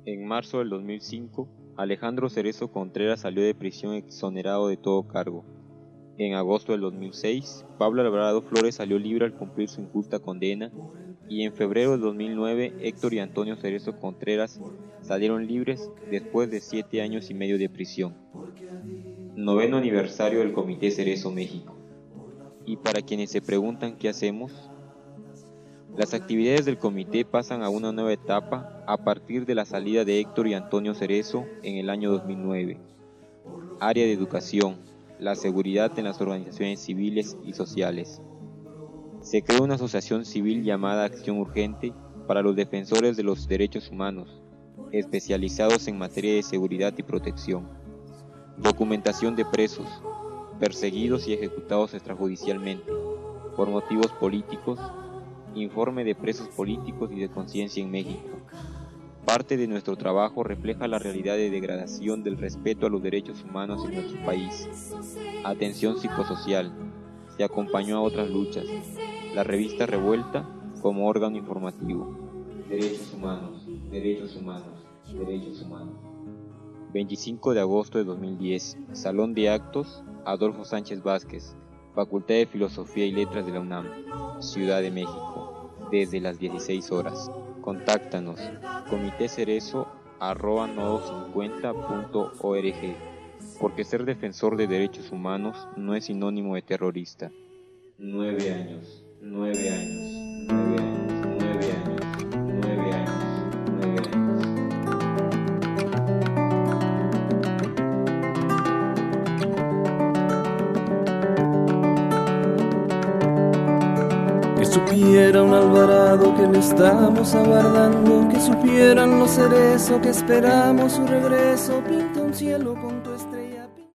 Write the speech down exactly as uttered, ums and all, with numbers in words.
En marzo del dos mil cinco, Alejandro Cerezo Contreras salió de prisión exonerado de todo cargo. En agosto del dos mil seis, Pablo Alvarado Flores salió libre al cumplir su injusta condena, y en febrero del dos mil nueve, Héctor y Antonio Cerezo Contreras salieron libres después de siete años y medio de prisión. Noveno aniversario del Comité Cerezo México. Y para quienes se preguntan qué hacemos, las actividades del comité pasan a una nueva etapa a partir de la salida de Héctor y Antonio Cerezo en el año dos mil nueve. Área de educación, la seguridad en las organizaciones civiles y sociales. Se creó una asociación civil llamada Acción Urgente para los defensores de los derechos humanos, especializados en materia de seguridad y protección. Documentación de presos, perseguidos y ejecutados extrajudicialmente, por motivos políticos. Informe de presos políticos y de conciencia en México. Parte de nuestro trabajo refleja la realidad de degradación del respeto a los derechos humanos en nuestro país. Atención psicosocial. Se acompañó a otras luchas. La revista Revuelta como órgano informativo. Derechos humanos, derechos humanos, derechos humanos. veinticinco de agosto de dos mil diez. Salón de Actos, Adolfo Sánchez Vázquez, Facultad de Filosofía y Letras de la UNAM, Ciudad de México. Desde las dieciséis horas. Contáctanos comitecerezo arroba nodo cincuenta punto org, porque ser defensor de derechos humanos no es sinónimo de terrorista. Nueve años, nueve años, nueve años, nueve años, nueve años, nueve años. Que supiera un Alvarado que le estamos aguardando, que supieran los Cerezo que esperamos su regreso. Pinta un cielo con tu estrella.